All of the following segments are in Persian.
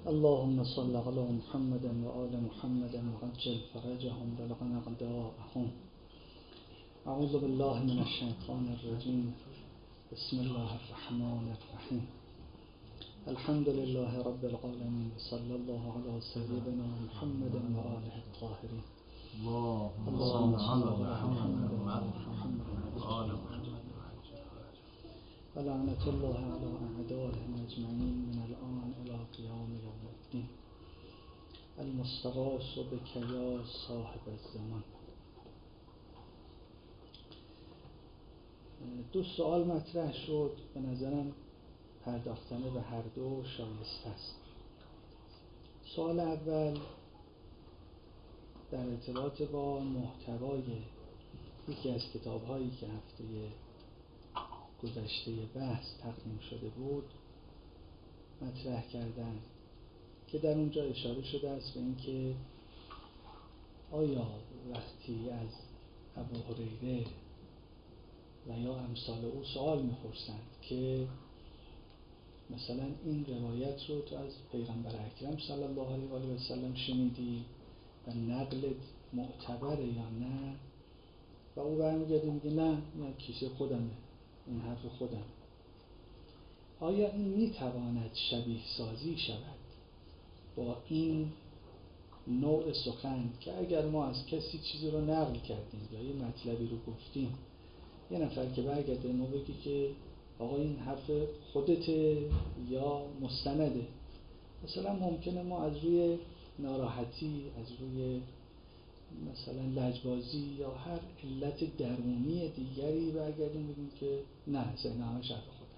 اللهم صل على محمد و آل محمد وعجل فرجهم بلغ أعداءهم. اعوذ بالله من الشیطان الرجیم. بسم الله الرحمن الرحیم. الحمد لله رب العالمین. صلی الله علی سیدنا محمد و آله الطاهرین. اللهم صل على محمد و آل محمد و لعنت الله علی اعدائهم اجمعین من الآن الی قیام یوم الدین. المستغاث بک یا صاحب الزمان. دو سوال مطرح شد، به نظرم پرداختن به هر دو شایسته است. سوال اول در ارتباط با محتوای یکی از کتاب‌هایی که هفته گذشته بحث تقدیم شده بود مطرح کردن که در اونجا اشاره شده است به اینکه آیا وقتی از ابو هریره و یا امثال او سوال می‌پرسند که مثلا این روایت رو تو از پیغمبر اکرم صلی الله علیه و آله و سلم شنیدی و نقلت معتبره یا نه، و او برمیگرده میگه نه، این کیسه خودمه، این حرف خودم. آیا این میتواند شبیه سازی شود با این نوع سخن که اگر ما از کسی چیزی رو نقل کردیم یا یه مطلبی رو گفتیم، یه نفر که برگرده ما بگی که آقا این حرف خودته یا مستنده؟ مثلا ممکنه ما از روی ناراحتی، از روی مثلا لجبازی یا هر علت درونی دیگری برگردیم بگیم که نه، اصلا این همه حرف خودم.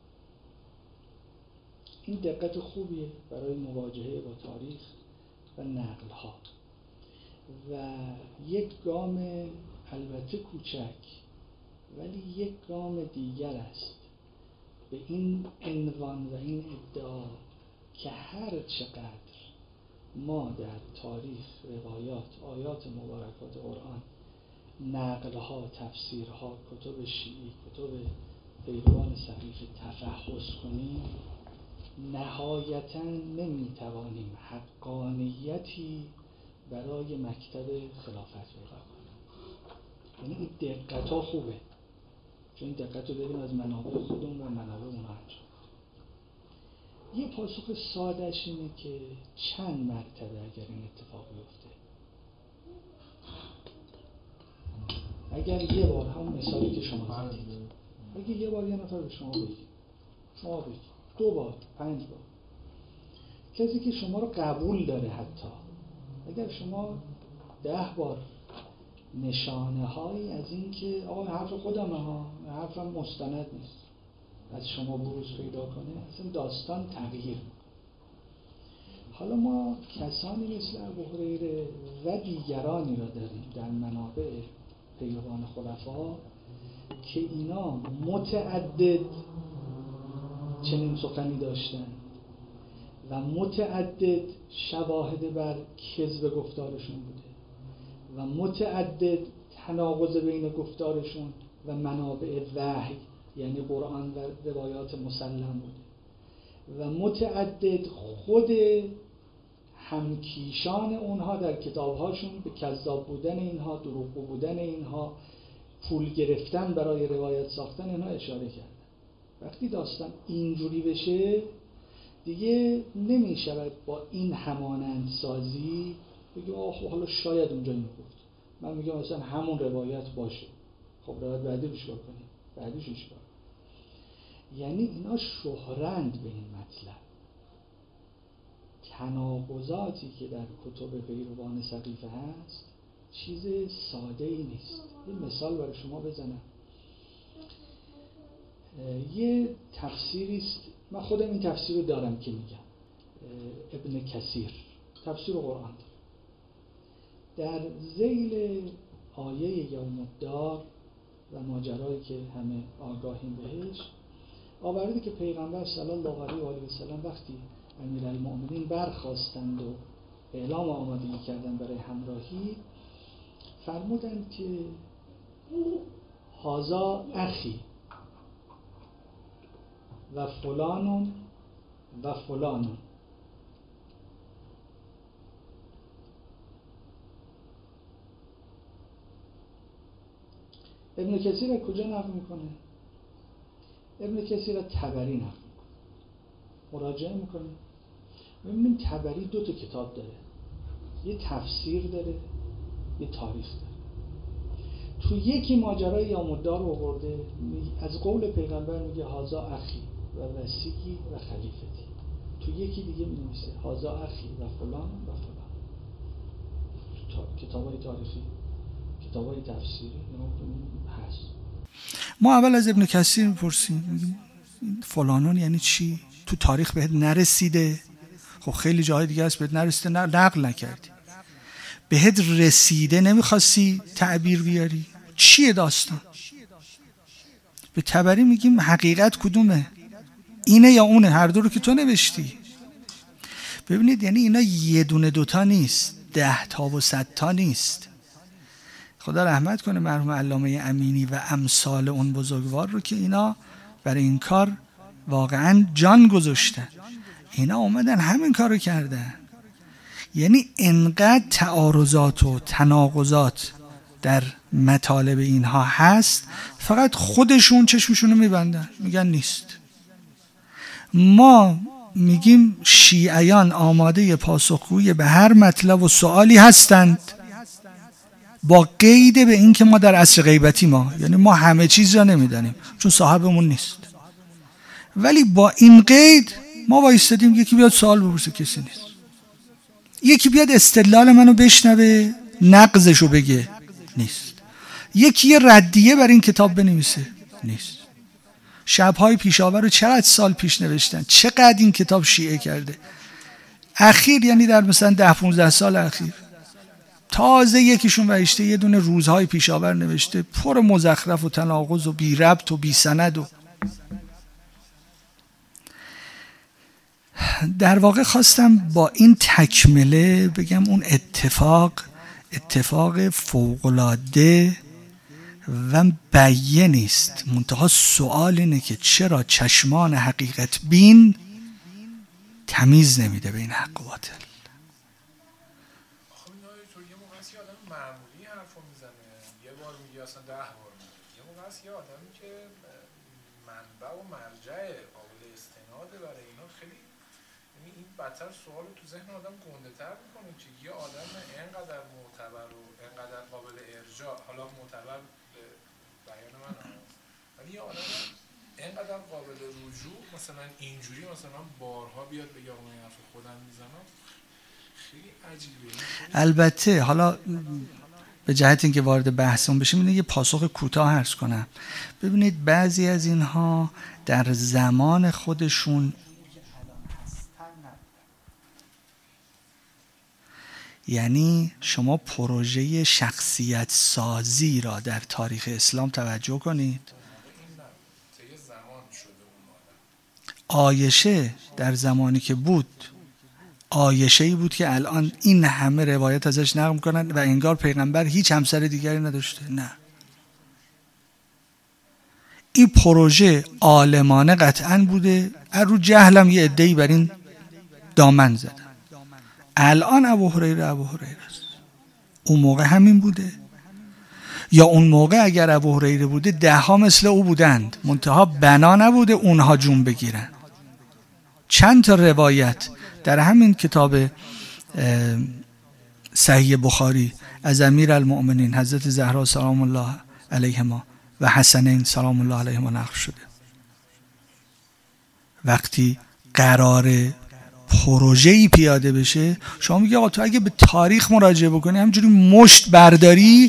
این دقت خوبیه برای مواجهه با تاریخ و نقل‌ها. و یک گام البته کوچک ولی یک گام دیگر است به این عنوان و این ادعا که هر چقدر ما در تاریخ، روایات، آیات مبارکات قرآن، نقل‌ها، تفسیرها، کتب شیعی، کتب پیروان سقیفه تفحص کنیم، نهایتاً نمیتوانیم حقانیتی برای مکتب خلافت پیدا کنیم. یعنی این دقت‌ها خوبه، چون این دقت رو داریم از منابع خودمون و منابع اونها انجام. یه پاسخ ساده‌اش اینه که چند مرتبه اگر این اتفاق بیفته، اگر یه بار، همون مثالی که شما زدید، اگه یه بار یه نفر به شما بگید 2 بار، 5 بار، کسی که شما رو قبول داره، حتی اگر شما 10 بار نشانه هایی از این که آقا حرف خودمه ها، حرفم مستند نیست، از شما بروز پیدا کنه، اصلا داستان تغییر میکنه. حالا ما کسانی مثل ابو هریره و دیگرانی را داریم در منابع پیروان خلفا که اینا متعدد چنین سخنی داشتن و متعدد شواهد بر کذب گفتارشون بوده و متعدد تناقض بین گفتارشون و منابع وحی یعنی قرآن و روایات مسلم بوده و متعدد خود همکیشان اونها در کتابهاشون به کذاب بودن اینها، دروغگو بودن اینها، پول گرفتن برای روایت ساختن اینها اشاره کردن. وقتی داستان اینجوری بشه دیگه نمی شود با این همانند سازی بگیم آخه حالا شاید اونجا اینو گفت، من میگم مثلا همون روایت باشه، خب روایت بعدی رو چیکار کنیم؟ بعدیش رو چیکار کنیم؟ یعنی اینا شهرند به این مطلب. تناقضاتی که در کتب پیروان سقیفه هست چیز ساده ای نیست. یه مثال برای شما بزنم. یه تفسیری است، من خودم این تفسیر رو دارم که میگم، ابن کثیر تفسیر قرآن در ذیل آیه یوم الدار و ماجرایی که همه آگاهیم بهش آورده که پیغمبر صلی الله علیه و آله و سلم وقتی امیرالمؤمنین برخاستند و اعلام آمادگی کردند برای همراهی، فرمودند که هذا اخی و فلان و فلان، ابن کثیر را کجا نقل میکنه؟ ابن کثیر را طبری نقل میکنه، مراجعه میکنه. ببین طبری 2 کتاب داره، یه تفسیر داره، یه تاریخ داره. تو یکی ماجرای یام‌الدار رو آورده، از قول پیغمبر میگه هازا اخی و وصیی و خلیفتی. تو یکی دیگه می‌نویسه هازا اخی و فلان و فلان. کتابای تاریخی، کتابای تفسیری هست. ما اول از ابن کثیر میپرسیم فلانون یعنی چی؟ تو تاریخ بهت نرسیده؟ خب خیلی جاهای دیگه هست بهت نرسیده، نقل نکردی. بهت رسیده نمیخواستی تعبیر بیاری؟ چیه داستان؟ به طبری میگیم حقیقت کدومه؟ اینه یا اونه؟ هر دو رو که تو نوشتی. ببینید یعنی اینا یه دونه دوتا نیست، 10 تا و 100 تا نیست. خدا رحمت کنه مرحوم علامه امینی و امثال اون بزرگوار رو که اینا برای این کار واقعا جان گذاشتن. اینا اومدن همین کار رو کردن. یعنی انقدر تعارضات و تناقضات در مطالب اینها هست، فقط خودشون چشمشون رو میبندن، میگن نیست. ما میگیم شیعیان آماده پاسخگویی به هر مطلب و سوالی هستند، با قید به این که ما در عصر غیبتی یعنی ما همه چیز را نمیدانیم چون صاحبمون نیست، ولی با این قید ما وایستادیم یکی بیاد سوال بپرسه، کسی نیست. یکی بیاد استدلال منو بشنوه نقضشو بگه، نیست. یکی یه ردیه بر این کتاب بنویسه، نیست. شبهای پیشاور رو چقدر سال پیش نوشتن، چقدر این کتاب شیعه کرده. اخیر یعنی در مثلا 10-15 سال اخیر تازه یکیشون وحشته یه دونه روزهای پیشاور نوشته، پر مزخرف و تناقض و بی ربط و بی سند. و در واقع خواستم با این تکمله بگم اون اتفاق فوق‌العاده و بیان است. منتها سوال اینه که چرا چشمان حقیقت بین تمیز نمیده بین حق و باطل؟ بدتر سوالو تو ذهن آدم گنده تر میکنه که یه آدم اینقدر معتبر و اینقدر قابل ارجاع، حالا معتبر بیان من هست، ولی یه آدم اینقدر قابل رجوع مثلا اینجوری مثلا بارها بیاد بگه آقا من حرف خودم میزنم، خیلی عجیبه. البته حالا به جهت اینکه وارد بحثمون بشیم اینه یه پاسخ کوتاه عرض کنم. ببینید بعضی از اینها در زمان خودشون یعنی شما پروژه شخصیت سازی را در تاریخ اسلام توجه کنید. عایشه در زمانی که بود عایشه‌ای بود که الان این همه روایت ازش نقل می‌کنن و انگار پیغمبر هیچ همسر دیگری نداشته. نه، این پروژه عالمانه قطعاً بوده، رو جهلم یه عده‌ای بر این دامن زدن. الان ابو هریره است. اون موقع همین بوده؟ یا اون موقع اگر ابو هریره بوده 10 مثل او بودند، منتها بنا نبوده اونها جون بگیرن. چند تا روایت در همین کتاب صحیح بخاری از امیرالمؤمنین حضرت زهرا سلام الله علیهما و حسنین سلام الله علیهما نقل شده. وقتی قرار پروژه‌ای پیاده بشه، شما میگه آقا تو اگه به تاریخ مراجعه بکنی همینجوری مشت برداری،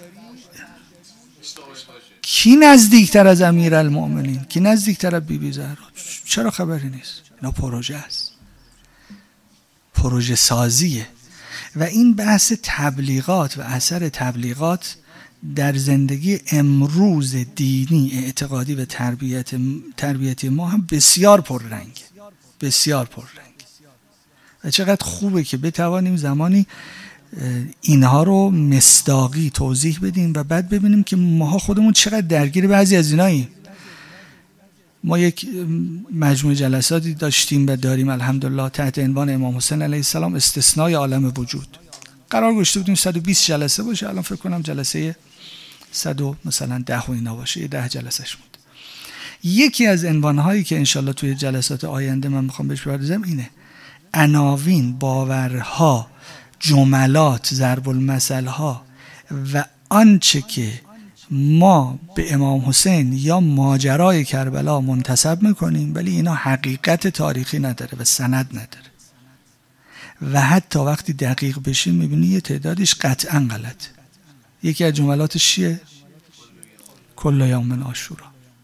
کی نزدیکتر از امیرالمؤمنین؟ کی نزدیکتر از بیبی زهرا؟ چرا خبری نیست؟ اینا پروژه است، پروژه سازیه. و این بحث تبلیغات و اثر تبلیغات در زندگی امروز دینی اعتقادی و تربیتی ما هم بسیار پررنگه، بسیار پررنگ. و چقدر خوبه که بتوانیم زمانی اینها رو مصداقی توضیح بدیم و بعد ببینیم که ماها خودمون چقدر درگیر بعضی از ایناییم. ما یک مجموعه جلساتی داشتیم و داریم الحمدلله تحت عنوان امام حسین علیه السلام استثنای عالم وجود. قرار گذاشته بودیم 120 جلسه باشه، الان فکر کنم جلسه مثلا 10 و اینا باشه، یه 10 جلسهش بود. یکی از عنوانهایی که انشالله توی جلسات آینده من میخوام بهش بپردازم اینه: عناوین، باورها، جملات، ضرب المثلها و آنچه که ما به امام حسین یا ماجرای کربلا منتسب میکنیم ولی اینا حقیقت تاریخی نداره و سند نداره و حتی وقتی دقیق بشیم میبینی یه تعدادش قطعا غلطه. یکی از جملاتش چیه؟ کل یوم من عاشورا.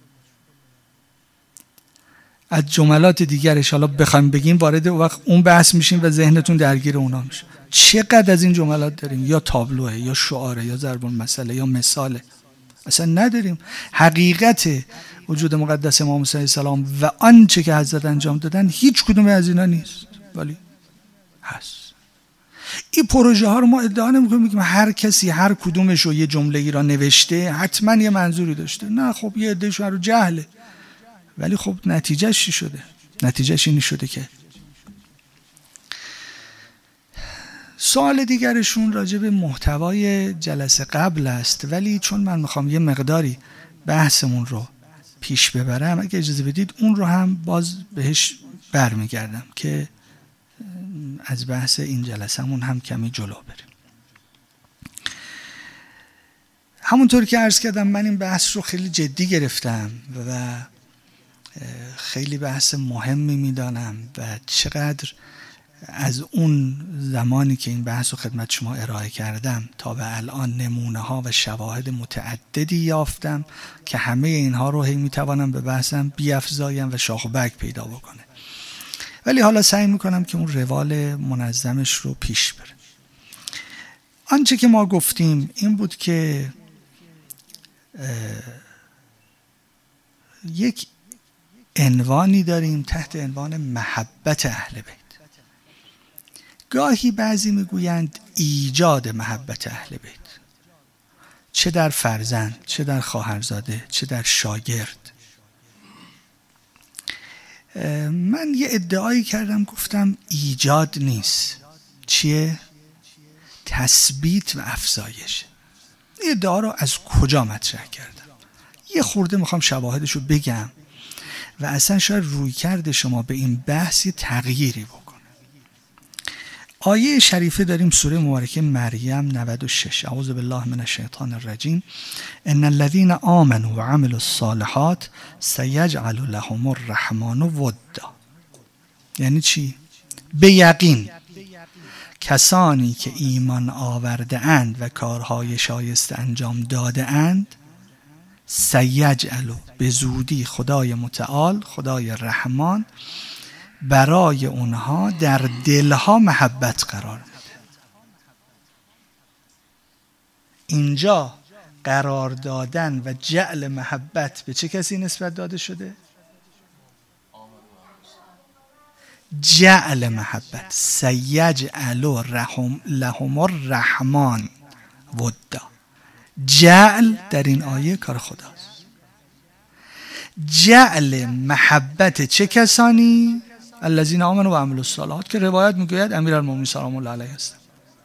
از جملات دیگرش حالا بخوایم بگیم وارد وقت اون بحث میشیم و ذهنتون درگیر اونا میشه. چقدر از این جملات داریم؟ یا تابلوه، یا شعاره، یا ضرب المثل، یا مثاله. اصلا نداریم. حقیقت وجود مقدس امام حسین علیه السلام و آنچه که حضرت انجام دادن هیچ کدوم از اینا نیست، ولی هست. این پروژه ها رو ما ادعا نمی‌کنیم که هر کسی هر کدومش رو یه جمله‌ای را نوشته حتما یه منظوری داشته. نه، خب یه عده‌اش رو جهله، ولی خب نتیجهش چی شده؟ نتیجهش این شده که سوال دیگرشون راجع به محتوای جلسه قبل است، ولی چون من میخوام یه مقداری بحثمون رو پیش ببرم، اگه اجازه بدید اون رو هم باز بهش برمیگردم که از بحث این جلسه‌مون هم کمی جلو بریم. همونطور که عرض کردم من این بحث رو خیلی جدی گرفتم و خیلی بحث مهمی میدانم و چقدر از اون زمانی که این بحث رو خدمت شما ارائه کردم تا به الان نمونه ها و شواهد متعددی یافتم که همه اینها رو هی میتوانم به بحثم بیافزایم و شاخ و برگ پیدا بکنه. ولی حالا سعی میکنم که اون روال منظمش رو پیش بره. آنچه که ما گفتیم این بود که یک عنوانی داریم تحت عنوان محبت اهل بیت. گاهی بعضی میگویند ایجاد محبت اهل بیت، چه در فرزند، چه در خواهرزاده، چه در شاگرد. من یه ادعایی کردم، گفتم ایجاد نیست. چیه؟ تثبیت و افزایش. این ادعا رو از کجا مطرح کردم؟ یه خورده میخوام شواهدش رو بگم و اصلا شاید رویکرد شما به این بحث یه تغییری بکنه. آیه شریفه داریم، سوره مبارکه مریم 96. اعوذ بالله من الشیطان الرجیم. ان الذين آمنوا وعملوا الصالحات سيجعل لهم الرحمن ودا. یعنی چی؟ به یقین کسانی که ایمان آورده اند و کارهای شایسته انجام داده اند، سیجعل، به زودی خدای متعال، خدای رحمان برای اونها در دلها محبت قرار میده. اینجا قرار دادن و جعل محبت به چه کسی نسبت داده شده؟ جعل محبت، سیجعل لهم الرحمن ودا. جعل در این آیه کار خداست. جعل محبت چه کسانی؟ الذین آمنوا و عملوا الصالحات، که روایت میگوید امیرالمومنین سلام الله علیه است.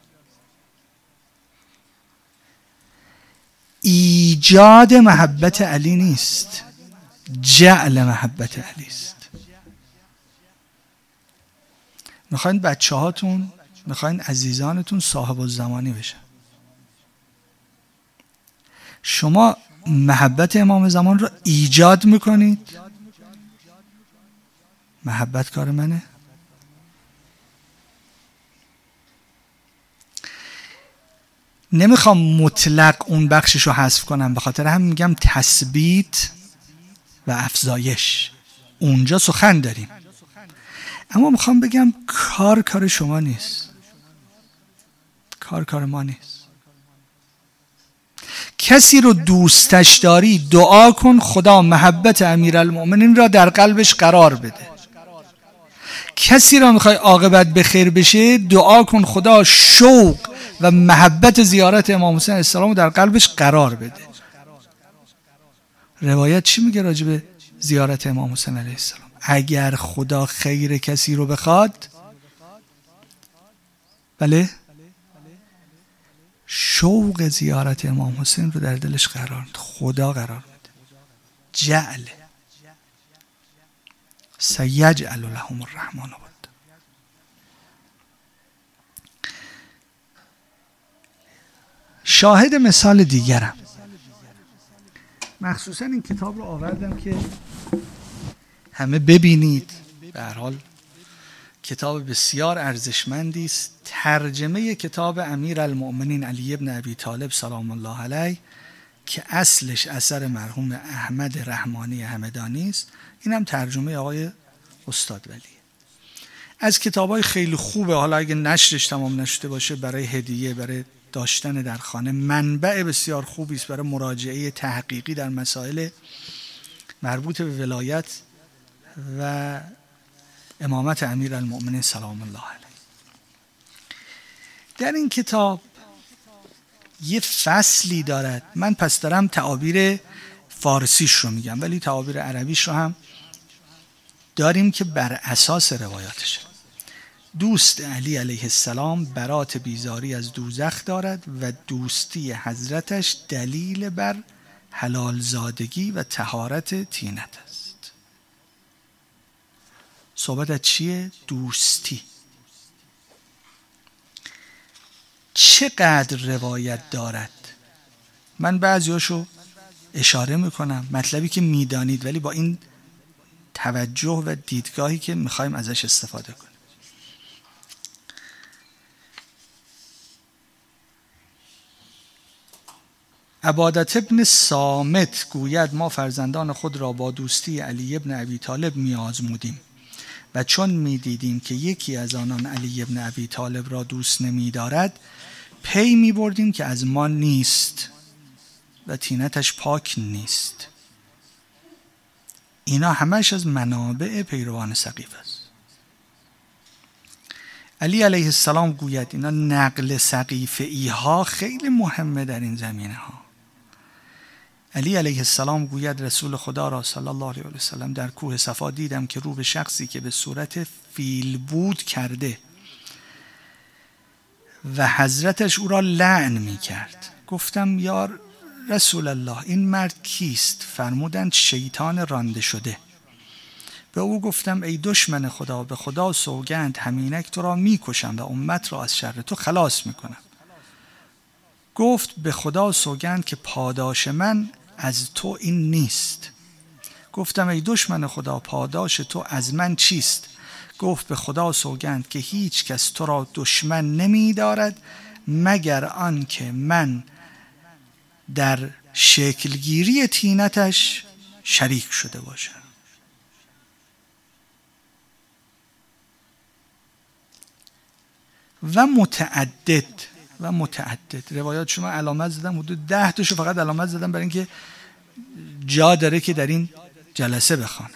ایجاد محبت علی نیست، جعل محبت علی است. میخواین بچه هاتون، میخواین عزیزانتون صاحب الزمانی بشن، شما محبت امام زمان رو ایجاد میکنید. محبت کار منه. نمیخوام مطلق اون بخشش رو حذف کنم، به خاطر هم میگم تثبیت و افزایش. اونجا سخن داریم، اما میخوام بگم کار شما نیست، کار ما نیست. کسی رو دوستش داری، دعا کن خدا محبت امیرالمومنین را در قلبش قرار بده. کسی را میخوای عاقبت بخیر بشه، دعا کن خدا شوق و محبت زیارت امام حسین علیه السلام در قلبش قرار بده. روایت چی میگه راجع به زیارت امام حسین علیه السلام؟ اگر خدا خیر کسی رو بخواد، بله، شوق زیارت امام حسین رو در دلش قرار میده، خدا قرار میده. جعل سیجعل لهم الرحمن بود. شاهد مثال دیگرم، مخصوصا این کتاب رو آوردم که همه ببینید. به هر حال کتاب بسیار ارزشمندی است. ترجمه کتاب امیرالمؤمنین علی بن ابی طالب سلام الله علیه که اصلش اثر مرحوم احمد رحمانی همدانی است، اینم ترجمه آقای استاد ولیه. از کتابای خیلی خوبه، حالا اگه نشرش تمام نشده باشه برای هدیه، برای داشتن در خانه، منبع بسیار خوبی است برای مراجعه تحقیقی در مسائل مربوط به ولایت و امامت امیرالمؤمنین سلام الله علیه. در این کتاب یه فصلی دارد، من پس دارم تعابیر فارسیش رو میگم ولی تعابیر عربیش رو هم داریم که بر اساس روایاتشه. دوست علی علیه السلام برات بیزاری از دوزخ دارد و دوستی حضرتش دلیل بر حلال زادگی و طهارت طینت است. صحبت از چیه؟ دوستی. چقدر روایت دارد؟ من بعضیاشو اشاره میکنم، مطلبی که میدانید ولی با این توجه و دیدگاهی که میخوایم ازش استفاده کنیم. عبادت ابن صامت گوید ما فرزندان خود را با دوستی علی ابن ابی طالب میآزمودیم و چون میدیدیم که یکی از آنان علی ابن ابی طالب را دوست نمی‌دارد پی می‌بردیم که از ما نیست و طینتش پاک نیست. اینا همش از منابع پیروان سقیف است. علی علیه السلام گوید اینا نقل سقیفه‌ای ها خیلی مهمه در این زمینه ها. علی علیه السلام گوید رسول خدا را صلی الله علیه و سلم در کوه صفا دیدم که رو به شخصی که به صورت فیل بود کرده و حضرتش او را لعن می کرد. گفتم یا رسول الله این مرد کیست؟ فرمودند شیطان رانده شده. به او گفتم ای دشمن خدا، به خدا سوگند همینک تو را می کشم و امت را از شر تو خلاص می کنم. گفت به خدا سوگند که پاداش من از تو این نیست. گفتم ای دشمن خدا پاداش تو از من چیست؟ گفت به خدا سوگند که هیچ کس تو را دشمن نمی دارد مگر آن که من در شکلگیری طینتش شریک شده باشم. و متعدد روایات شما علامت زدم، حدود 10 تاشو فقط علامت زدم برای اینکه جا داره که در این جلسه بخوانم.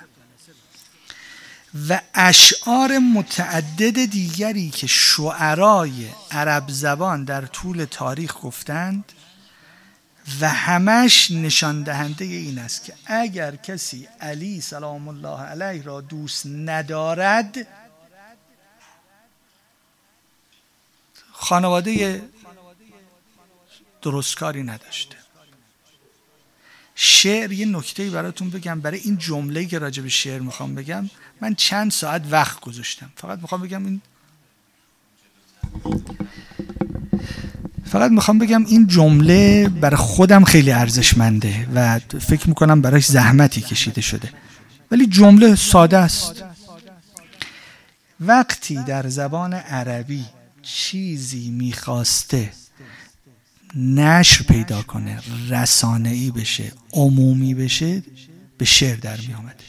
و اشعار متعدد دیگری که شعرای عرب زبان در طول تاریخ گفتند و همش نشان دهنده این است که اگر کسی علی سلام الله علیه را دوست ندارد خانواده درستکاری نداشته. شعر، یه نکته‌ای براتون بگم برای این جمله‌ای که راجع به شعر میخوام بگم، من چند ساعت وقت گذاشتم. فقط میخوام بگم این جمله برای خودم خیلی ارزشمنده و فکر میکنم برایش زحمتی کشیده شده، ولی جمله ساده است. وقتی در زبان عربی چیزی میخواسته نشر پیدا کنه، رسانه‌ای بشه، عمومی بشه، به شعر در می آمده.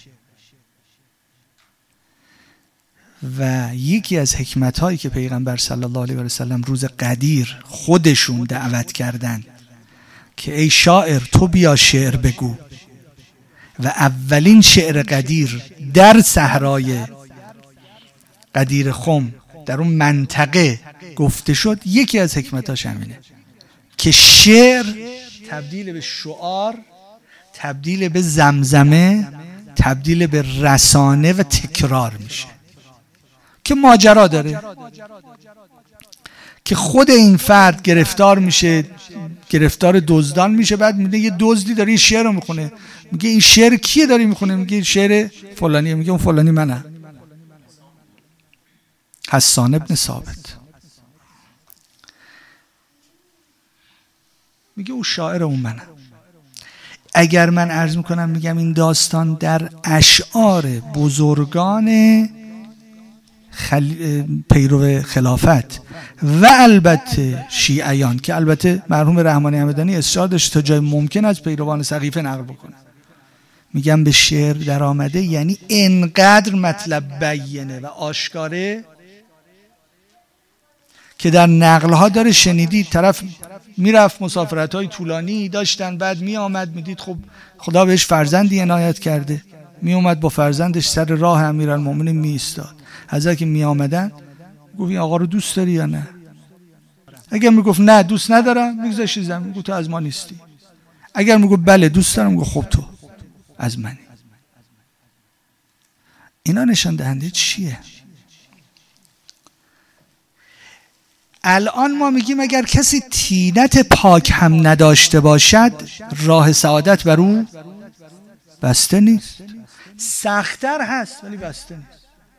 و یکی از حکمت‌هایی که پیغمبر صلی الله علیه و سلم روز قدیر خودشون دعوت کردن که ای شاعر تو بیا شعر بگو، و اولین شعر قدیر در صحرای قدیر خم در اون منطقه گفته شد، یکی از حکمتاش همینه که شعر تبدیل به شعار، تبدیل به زمزمه، تبدیل به رسانه و تکرار میشه. که ماجرا داره که خود این فرد گرفتار میشه، گرفتار دزدان میشه، بعد میگه یه دزدی داره این شعر رو میخونه، میگه این شعر کیه داری میخونه؟ میگه شعر فلانیه. میگه اون فلانی منم، حسان ابن ثابت. میگه اون شاعر اون منم. اگر من عرض میکنم میگم این داستان در اشعار بزرگان پیرو خلافت و البته شیعیان، که البته مرحوم رحمانی همدانی اصرار داشت تا جای ممکن از پیروان سقیفه نقل بکنه، میگم به شعر در آمده، یعنی انقدر مطلب بیانه و آشکاره که در نقلها داره شنیدید طرف میرفت مسافرت‌های طولانی داشتن، بعد میآمد میدید خب خدا بهش فرزندی عنایت کرده، میومد با فرزندش سر راه امیرالمومنین میایستاد. حضرت که میآمدن گفت این آقا رو دوست داری یا نه؟ اگر میگفت نه دوست ندارم، میگذاشت زمین، میگفت تو از ما نیستی. اگر میگفت بله دوست دارم، میگفت خب تو از منی. اینا نشان دهنده چیه؟ الان ما میگیم اگر کسی طینت پاک هم نداشته باشد راه سعادت بر او بسته نیست. سخت‌تر هست ولی بسته نیست.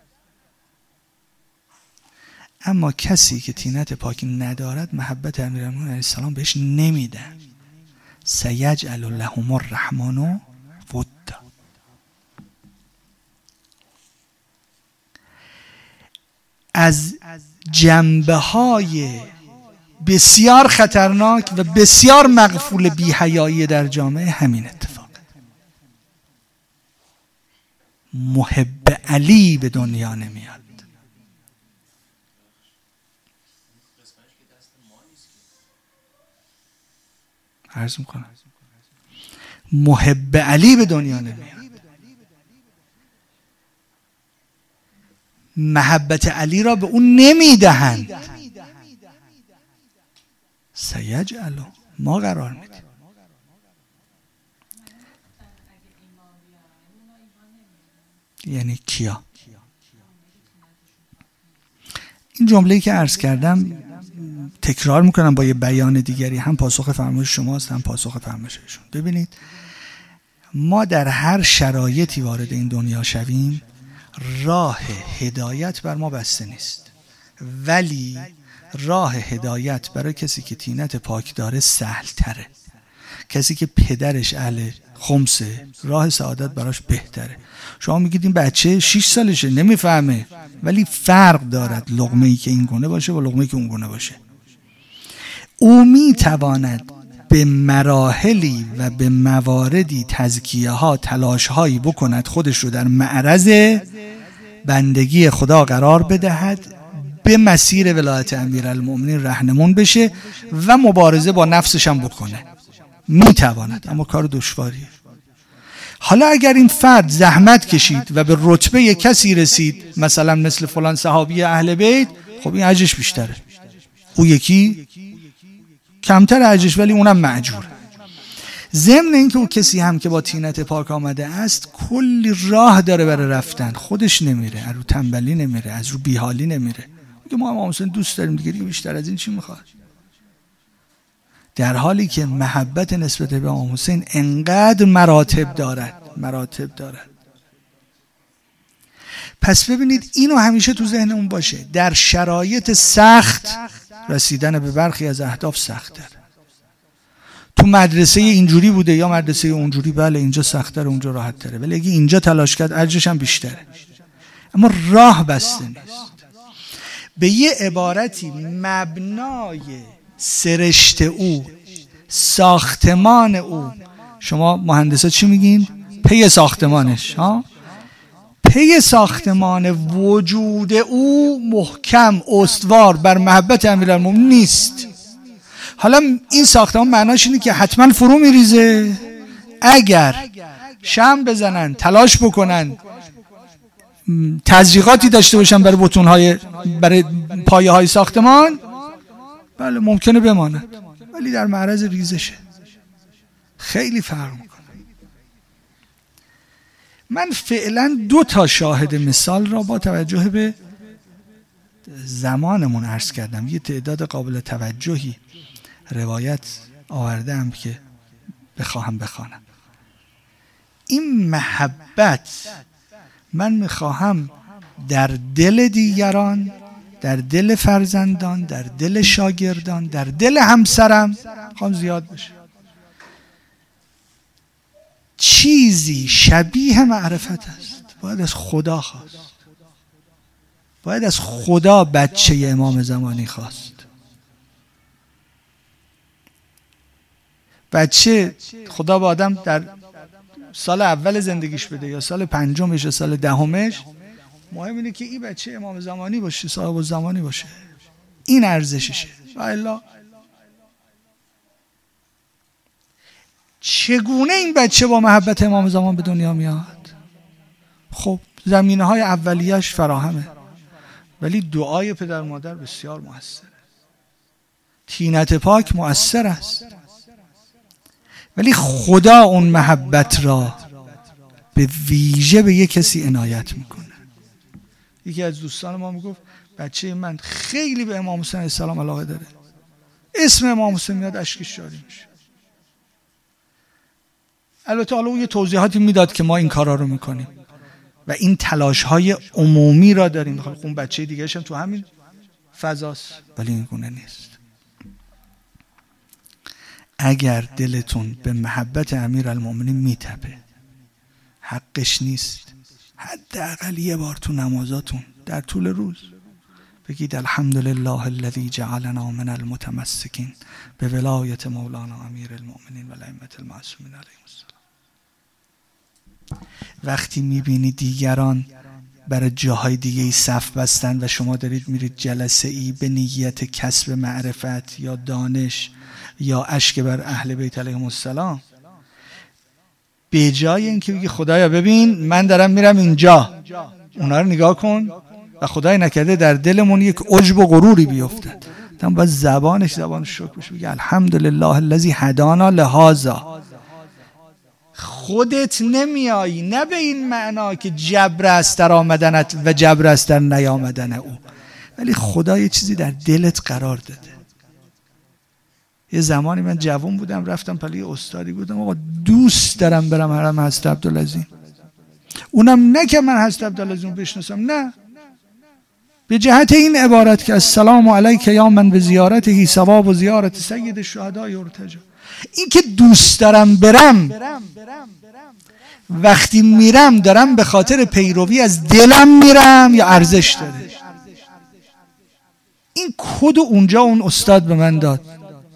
اما کسی که طینت پاکی ندارد محبت امیرالمومنین علیه السلام بهش نمیدن. سیجعل لهم الرحمن ودا. از جنبه های بسیار خطرناک و بسیار مغفول بی‌حیایی در جامعه همین اتفاق. محب علی به دنیا نمیاد. عرض میکنم محب علی به دنیا نمیاد. محبت علی را به اون نمیدهند. سیجعل ما قرار میدیم. یعنی کیا؟ این جمله‌ای که عرض کردم تکرار میکنم با یه بیان دیگری، هم پاسخ فرمایش شماست هم پاسخ فرمایششون. ببینید ما در هر شرایطی وارد این دنیا شویم راه هدایت بر ما بسته نیست، ولی راه هدایت برای کسی که طینت پاک داره سهل تره. کسی که پدرش اهل خمسه راه سعادت براش بهتره. شما میگید این بچه 6 سالشه نمیفهمه، ولی فرق دارد لقمه‌ای که این گونه باشه و لقمه‌ای که اون گونه باشه. او میتواند به مراحلی و به مواردی تزکیه ها تلاش هایی بکند خودش رو در معرض بندگی خدا قرار بدهد، به مسیر ولایت امیرالمومنین راهنمون بشه و مبارزه با نفسش هم بکنه. میتواند، اما کار دشواریه. حالا اگر این فرد زحمت کشید و به رتبه کسی رسید، مثلا مثل فلان صحابی اهل بیت، خب این اجرش بیشتره. او یکی کمتر اجرش ولی اونم معجور. ضمن اینکه او کسی هم که با طینت پاک آمده است کلی راه داره برای رفتن، خودش نمیره، از رو تنبلی نمیره، از رو بیحالی نمیره. میگه ما امام حسین دوست داریم دیگه بیشتر از این چی میخواد؟ در حالی که محبت نسبت به امام حسین انقدر مراتب دارد. پس ببینید اینو همیشه تو ذهنمون باشه. در شرایط سخت رسیدن به برخی از اهداف سخت‌تر. تو مدرسه اینجوری بوده یا مدرسه اونجوری، بله اینجا سخت‌تره اونجا راحت‌تره، ولی اگه اینجا تلاش کرد اجرش هم بیشتره. اما راه بسته نیست. به یه عبارتی مبنای سرشت او، ساختمان او، شما مهندسا چی میگین؟ پی ساختمانش، ها؟ پی ساختمان وجود او محکم استوار بر محبت امیرالمومنین نیست. حالا این ساختمان معناش اینه که حتما فرو میریزه. اگر شمع بزنن، تلاش بکنن، تزریقاتی داشته باشن برای بتون‌های، برای پایه‌های ساختمان، بله ممکنه بمانه، ولی در معرض ریزشه. خیلی فرق میکنه. من فعلا 2 تا شاهد مثال را با توجه به زمانمون عرض کردم یه تعداد قابل توجهی روایت آوردم که بخوانم. این محبت من میخواهم در دل دیگران، در دل فرزندان، در دل شاگردان، در دل همسرم میخوام زیاد بشه. چیزی شبیه معرفت است باید از خدا خواست، باید از خدا بچه امام زمانی خواست. بچه خدا با آدم در سال اول زندگیش بده یا سال 5 یا سال 10، مهم اینه که این بچه امام زمانی باشه، صاحب الزمانی باشه. این ارزششه. و الا چگونه این بچه با محبت امام زمان به دنیا میاد؟ خب زمینه‌های اولیه‌اش فراهمه، ولی دعای پدر مادر بسیار مؤثره، طینت پاک مؤثر است، ولی خدا اون محبت را به ویژه به یک کسی عنایت میکنه. یکی از دوستان ما میگفت بچه من خیلی به امام حسین علیه السلام علاقه داره، اسم امام حسین میاد اشکش جاری میشه. البته حالا اون یه توضیحاتی میداد که ما این کارا رو میکنیم و این تلاش های عمومی را داریم. خب اون بچه دیگه هم تو همین فضاست، ولی این گونه نیست. اگر دلتون به محبت امیرالمومنین میتپه، حقش نیست حداقل یه بار تو نمازاتون در طول روز بگید الحمدلله الذی جعلنا من المتمسکین به ولایت مولانا امیرالمومنین و الائمة المعصومین علیهم السلام. وقتی میبینی دیگران برای جاهای دیگه ای صف بستن و شما دارید میرید جلسه ای به نیت کسب معرفت یا دانش یا اشک بر اهل بیت علیهم السلام، به جای اینکه بگی خدایا ببین من دارم میرم اینجا، اونا رو نگاه کن و خدای نکرده در دلمون یک عجب و غروری بیفته، تام باید زبان شکر بشه، بگی الحمدلله الذی هدانا لهذا. خودت نمیایی، نه به این معنا که جبر است در آمدنت و جبر است در نیامدن او، ولی خدا یه چیزی در دلت قرار داده. یه زمانی من جوان بودم رفتم پلی استادی بودم، آقا دوست دارم برم حرم حضرت عبدالعظیم، اونم نه که من حضرت عبدالعظیم بشناسم، نه، به جهت این عبارت که السلام علیک یا من به زیارته ثواب و زیارت سید الشهداء یرتجی. این که دوست دارم برم، وقتی میرم دارم به خاطر پیروی از دلم میرم یا ارزش داره؟ این کد اونجا اون استاد به من داد،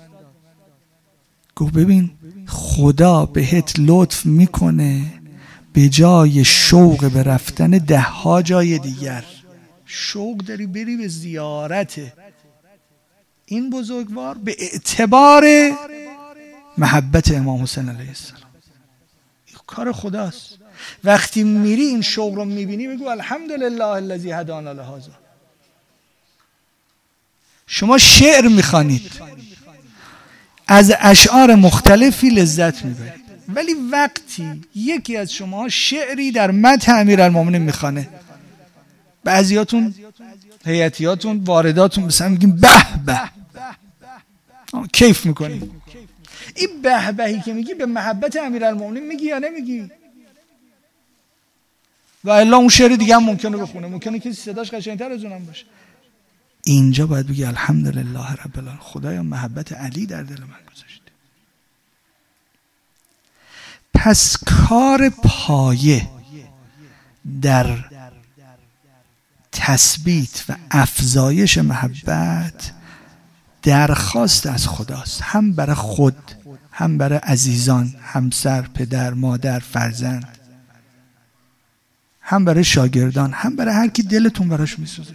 گفت ببین خدا بهت لطف میکنه به جای شوق به رفتن 10 جای دیگر، شوق داری بری به زیارت این بزرگوار به اعتبار محبت امام حسین علیه السلام. این کار خداست. وقتی میری این شوق رو میبینی بگو الحمدلله الذی هدانا لهذا. شما شعر میخوانید، از اشعار مختلفی لذت میبرید، ولی وقتی یکی از شما شعری در مدح امیرالمومنین میخوانه، بعضیاتون هیئتیاتون وارداتون مثلا میگیم به به، کیف میکنید. این به بهی که میگی به محبت امیرالمومنین میگی یا نمیگی؟ و الا اون شعر دیگه هم ممکنه بخونه، ممکنه کسی صداش قشنگتر از اونم باشه. اینجا باید بگی الحمدلله رب العالمین، خدایا محبت علی در دل من گذاشته. پس کار پایه در تثبیت و افزایش محبت درخواست از خداست، هم برای خود، هم برای عزیزان، همسر، پدر، مادر، فرزند، هم برای شاگردان، هم برای هر کی دلتون براش میسوزه.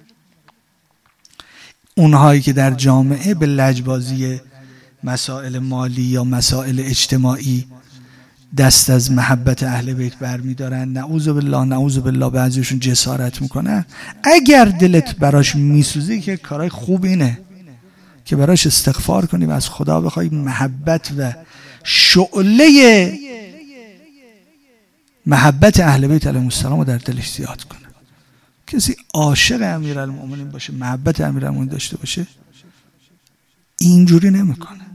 اونهایی که در جامعه به لجبازی مسائل مالی یا مسائل اجتماعی دست از محبت اهل بیت برمیدارن، نعوذ بالله بعضیشون جسارت میکنن، اگر دلت براش میسوزه که کارهای خوب اینه که براش استغفار کنی و از خدا بخوای محبت و شعله محبت اهل بیت علیهم السلام رو در دلش زیاد کنه. کسی عاشق امیرالمومنین باشه، محبت امیرالمومنین داشته باشه، اینجوری نمیکنه.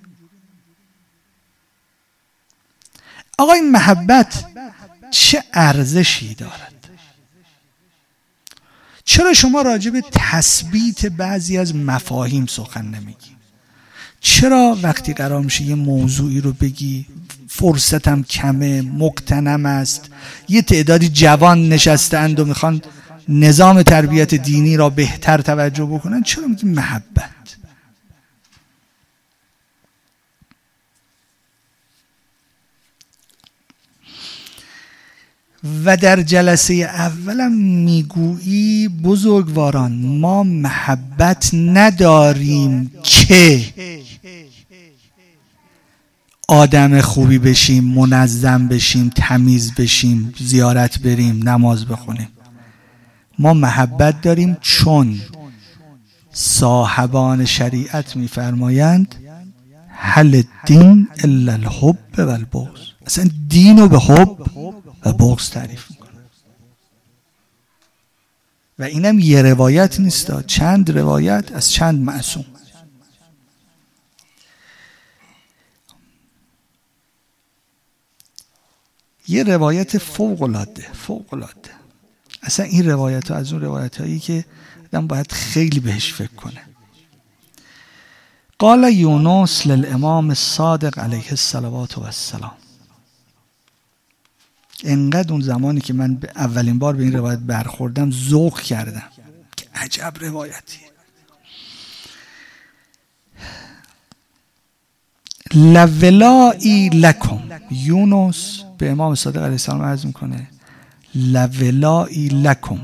آقا این محبت چه ارزشی دارد؟ چرا شما راجع به تثبیت بعضی از مفاهیم سخن نمیگی؟ چرا وقتی قرار میشه یه موضوعی رو بگی فرصتم کمه، مغتنم است، یه تعدادی جوان نشستند و میخوان نظام تربیت دینی را بهتر توجه بکنن، چرا میگی محبت؟ و در جلسه اولم میگویی بزرگواران ما محبت نداریم که آدم خوبی بشیم، منظم بشیم، تمیز بشیم، زیارت بریم، نماز بخونیم. ما محبت داریم چون صاحبان شریعت میفرمایند هل الدین الا الحب و البغض. اصلا دین رو به حب و بغض تعریف میکنه. و اینم یه روایت نیست، چند روایت از چند معصوم. یه روایت فوق العاده. اصلا این روایت ها از اون روایت هایی که آدم باید خیلی بهش فکر کنه. قال یونس للامام الصادق علیه الصلوات و السلام. انقدر اون زمانی که من اولین بار به این روایت برخوردم ذوق کردم که عجب روایتی. لولایی لکم. یونس به امام صادق علیه السلام عرض میکنه لولایی لکم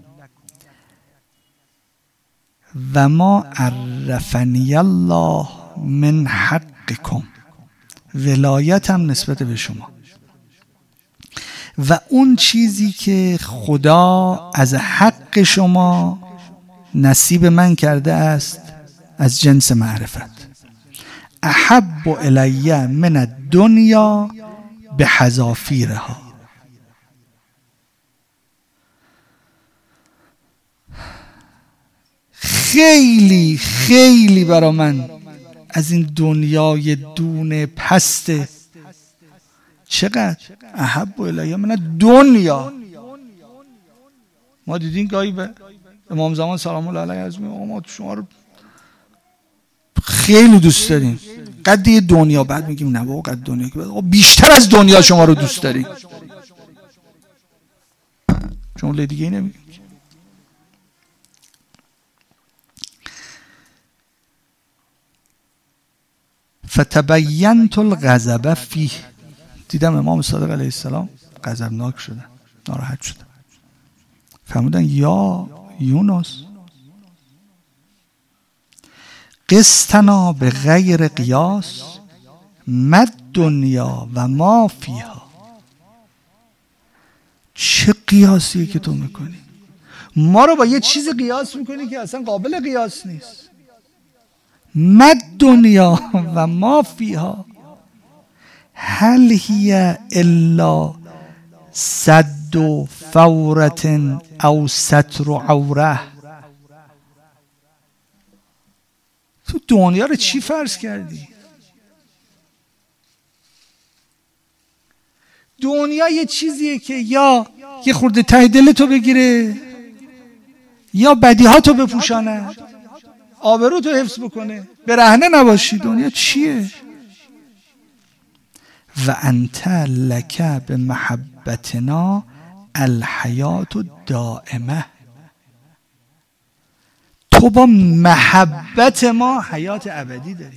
و ما عرفنی الله من حقکم. ولایتم نسبت به شما و اون چیزی که خدا از حق شما نصیب من کرده است از جنس معرفت. احب الی من الدنیا بحذافیرها. خیلی خیلی برا من از این دنیای دون پسته. چقدر احب الی من دنیا. ما دیدین گاهی به امام زمان سلام الله علیه از ما شما رو خیلی دوست داریم، قد یه دنیا، بعد میگیم نه بابا قد دنیا که بیشتر از دنیا شما رو دوست داریم. جمله دیگه ای نمیگیم. فتبینت الغضب فیه. دیدم امام صادق علیه السلام غضبناک شدن، ناراحت شدن. فرمودن یا یونس قستنا به غیر قیاس مد دنیا و ما فیها. چه قیاسیه که تو میکنی؟ ما رو با یه چیز قیاس میکنی که اصلا قابل قیاس نیست. مد دنیا و ما فیها هل هی الا سد فورت او ستر عوره. تو دنیا رو چی فرض کردی؟ دنیا یه چیزیه که یا یه خورده ته دلتو بگیره یا بدیهاتو بپوشانه، آبروتو حفظ بکنه، برهنه نباشی. دنیا چیه؟ و انت لک به محبتنا الحیات الدائمه. تو با محبت ما حیات ابدی داری.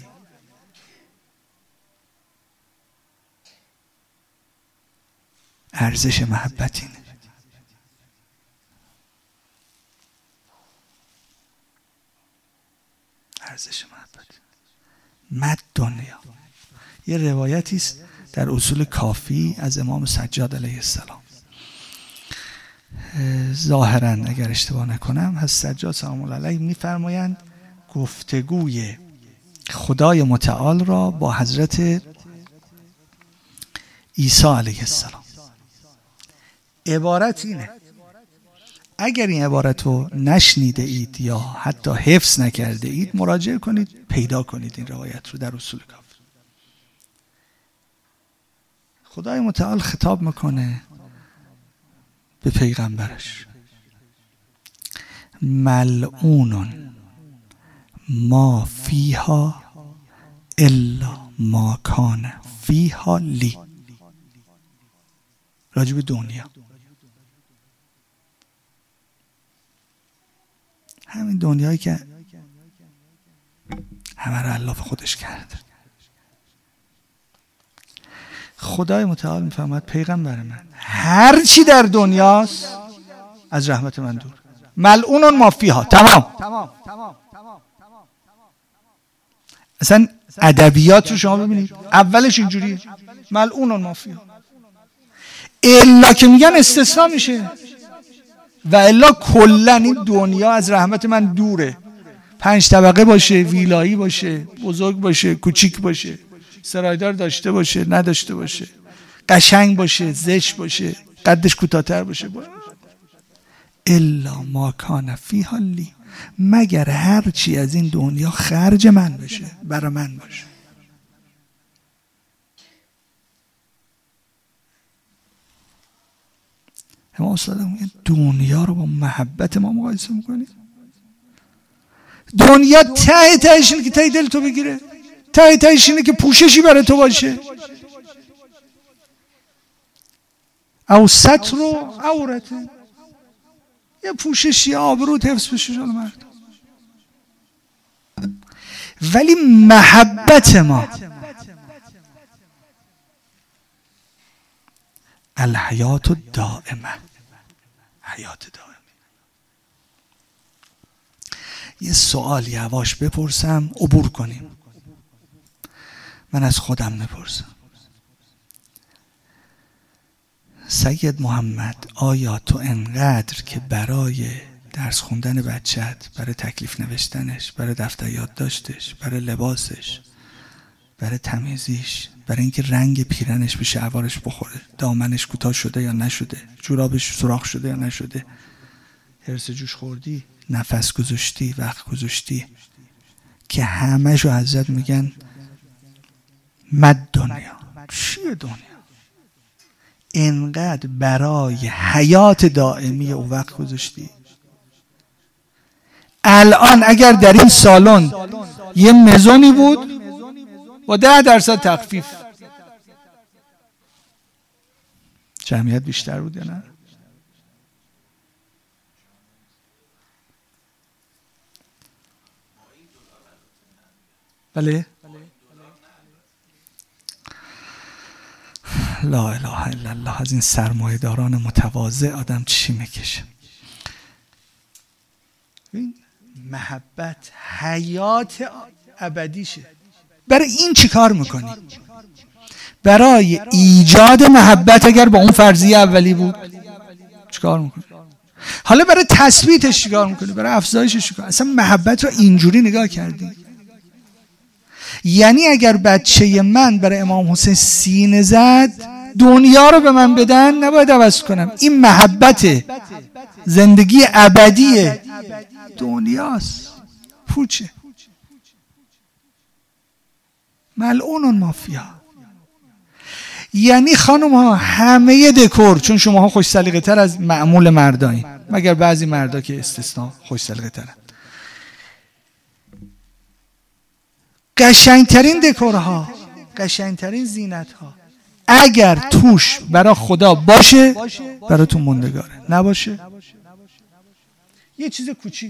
ارزش محبت اینه. ارزش محبت مد دنیا. یه روایتی است در اصول کافی از امام سجاد علیه السلام، ظاهراً اگر اشتباه نکنم از سجاد سلام الله علیه میفرمایند گفتگوی خدای متعال را با حضرت عیسی علیه السلام. عبارت اینه اگر این عبارت رو نشنیده اید یا حتی حفظ نکرده اید مراجعه کنید پیدا کنید این روایت رو در اصول کافی. خدای متعال خطاب میکنه به پیغمبرش ملعون ما فیها الا ما کان فیها لی. راجب دنیا، همین دنیایی که همه رو الله خودش کرده. خدای متعال میفهمد پیغمبر من هر چی در دنیاست از رحمت من دور. ملعون ما فیها، تمام. اصلا ادبیات رو شما ببینید اولش اینجوریه ملعون ما فیها، الا که میگن استثناء میشه و الا کلا این دنیا از رحمت من دوره. 5 طبقه باشه، ویلایی باشه، بزرگ باشه، کوچیک باشه، سرایدار داشته باشه، نداشته باشه، قشنگ باشه، زشت باشه، قدش کوتاه‌تر باشه، الا ما کان فیها لی، مگر هر چی از این دنیا خرج من بشه، برای من باشه. ما استاد میگن دنیا رو با محبت ما مقایسه میکنید. دنیا ته تهش اینه که ته دل تو بگیره، ته تهش اینه که پوششی برای تو باشه، او ستر و عورته، یه پوششی آبروت حفظ بشه جلو مردم. ولی محبت ما الحیات الدائمه، حیات دائمه. یه سوال یواش بپرسم عبور کنیم. من از خودم میپرسم سید محمد، آیا تو انقدر که برای درس خوندن بچت، برای تکلیف نوشتنش، برای دفتر یادداشتش، برای لباسش، برای تمیزیش، برای اینکه رنگ پیرنش به شلوارش بخوره، دامنش کوتاه شده یا نشده، جورابش سوراخ شده یا نشده، هرس جوش خوردی، نفس گذاشتی، وقت گذاشتی، که همه‌شو ازت میگن مد دنیا، چیه دنیا؟ اینقدر برای حیات دائمی او وقت گذاشتی. الان اگر در این سالن یه مزونی بود با 10% تخفیف، جمعیت بیشتر بود یا نه؟ بله؟ لا اله الا الله. از این سرمایه داران متواضع آدم چی میکشه؟ این محبت حیات ابدیشه. برای این چی کار میکنی؟ برای ایجاد محبت اگر با اون فرضیه اولی بود چی کار میکنی؟ حالا برای تثبیتش چی کار میکنی؟ برای افزایشش چی کار؟ اصلا محبت رو اینجوری نگاه کردی؟ یعنی اگر بچه من برای امام حسین سینه زد دنیا رو به من بدن نباید عوض کنم. این محبت زندگی ابدی دنیاست، پوچه. ملعون مافیا. یعنی خانم ها همه دکور، چون شما ها خوش سلیقه تر از معمول مردانی، مگر بعضی مردا که استثناء خوش سلیقه ترن، قشنگترین دکورها، قشنگترین زینت ها اگر توش برای خدا باشه براتون موندگاره، نباشه یه چیز کوچیک.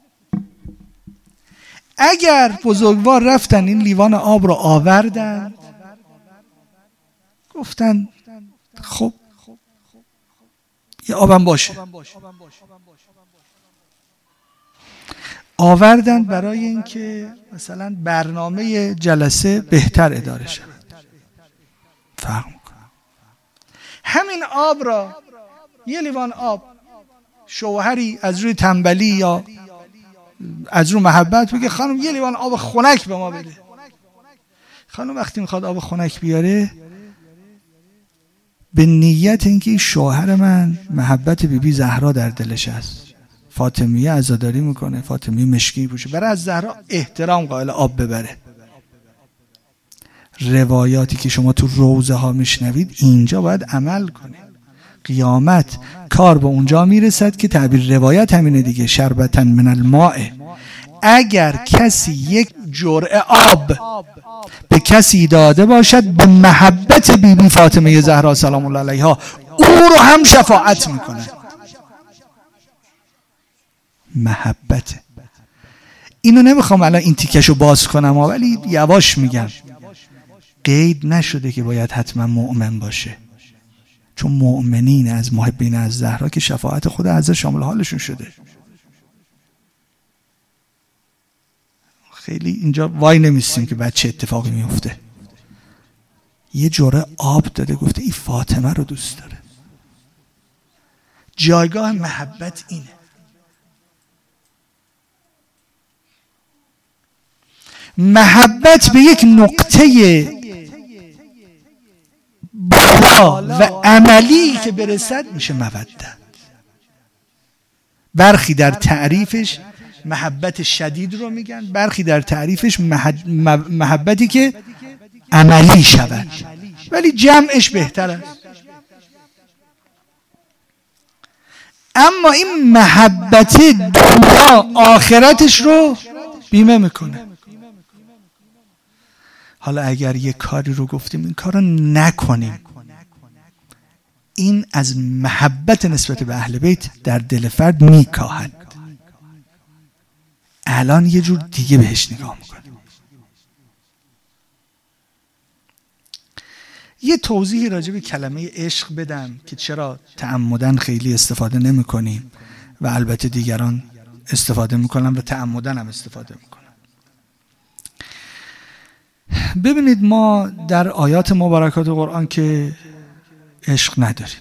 اگر بزرگوار رفتن این لیوان آب رو آوردن، گفتن خب یه آبم باشه، آوردن برای اینکه مثلا برنامه جلسه بهتر اداره شود. فرق میکنه. همین آب را، یه لیوان آب، شوهری از روی تنبلی یا از روی محبت بگه خانم یه لیوان آب خنک به ما بده. خانم وقتی میخواد آب خنک بیاره به نیت اینکه شوهر من محبت بیبی زهرا در دلش است، فاطمیه عزاداری میکنه، فاطمیه مشکی پوشه، برای از زهرا احترام قائل، آب ببره. روایاتی که شما تو روزه ها میشنوید اینجا باید عمل کنید. قیامت کار به اونجا میرسد که تعبیر روایت همینه دیگه، شربتن من الماء. اگر کسی یک جرعه آب به کسی داده باشد به محبت بیبی فاطمه زهرا سلام الله علیها، او رو هم شفاعت میکنه. محبت. اینو نمیخوام الان این تیکشو باز کنم ولی یواش میگم، قید نشده که باید حتما مؤمن باشه، چون مؤمنین از محبین از زهرا که شفاعت خود عزا شامل حالشون شده. خیلی اینجا وای نمیستیم که بعد چه اتفاقی میفته. یه جوره آب داده، گفته این فاطمه رو دوست داره. جایگاه محبت اینه. محبت به یک نقطه بالا و عملی که برسد میشه مودت. برخی در تعریفش محبت شدید رو میگن، برخی در تعریفش محبتی که عملی شود، ولی جمعش بهتر است. اما این محبت دنیا آخرتش رو بیمه میکنه. حالا اگر یک کاری رو گفتیم این کار رو نکنیم، این از محبت نسبت به اهل بیت در دل فرد میکاهد. الان یه جور دیگه بهش نگاه میکنیم. یه توضیحی راجع به کلمه عشق بدم که چرا تعمدن خیلی استفاده نمی کنیم و البته دیگران استفاده میکنن و تعمدن هم استفاده میکنن. ببینید ما در آیات مبارکات قرآن که عشق نداریم،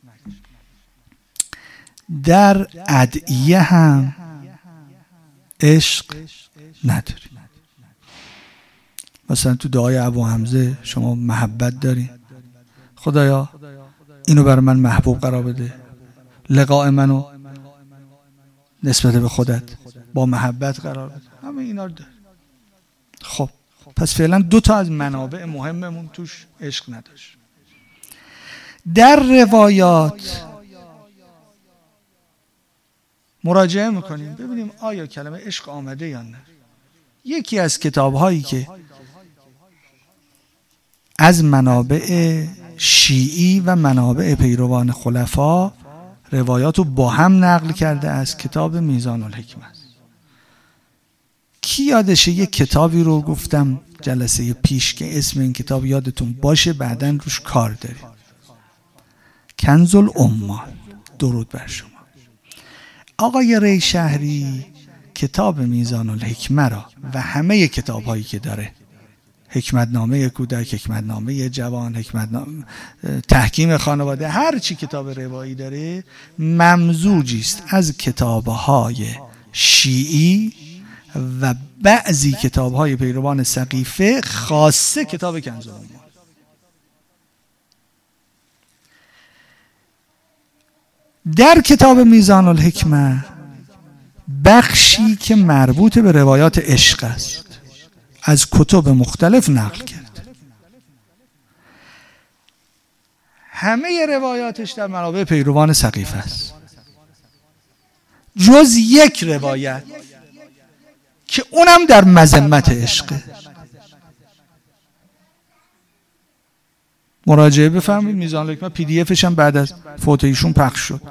در ادعیه هم عشق نداریم. مثلا تو دعای ابو حمزه شما محبت دارین، خدایا اینو بر من محبوب قرار بده، لقاء منو نسبت به خودت با محبت قرار بده، همه اینا رو داریم. خب پس فعلا 2 تا از منابع مهممون توش عشق نداشت. در روایات مراجعه میکنیم ببینیم آیا کلمه عشق آمده یا نه. یکی از کتاب‌هایی که از منابع شیعی و منابع پیروان خلفا روایات رو با هم نقل کرده از کتاب میزان الحکمه است. کی یادشه یک کتابی رو گفتم جلسه پیش که اسم این کتاب یادتون باشه، بعداً روش کار داریم، کنز الاموال. درود بر شما. آقای ری شهری کتاب میزان الحکمه را و همه کتاب هایی که داره، حکمتنامه کودک، حکمتنامه جوان، حکمتنامه تحکیم خانواده، هر چی کتاب روایی داره ممزوجی است از کتاب‌های شیعی و بعضی کتاب‌های پیروان سقیفه، خاصه کتاب کنز الاموال. در کتاب میزان الحکمه بخشی که مربوط به روایات عشق است از کتب مختلف نقل کرد. همه روایاتش در منابع پیروان سقیفه است جز یک روایت که اونم در مذمت عشقه. مراجعه بفرمایید، میزان الحکمه پی دی افش هم بعد از فوت ایشون پخش شد.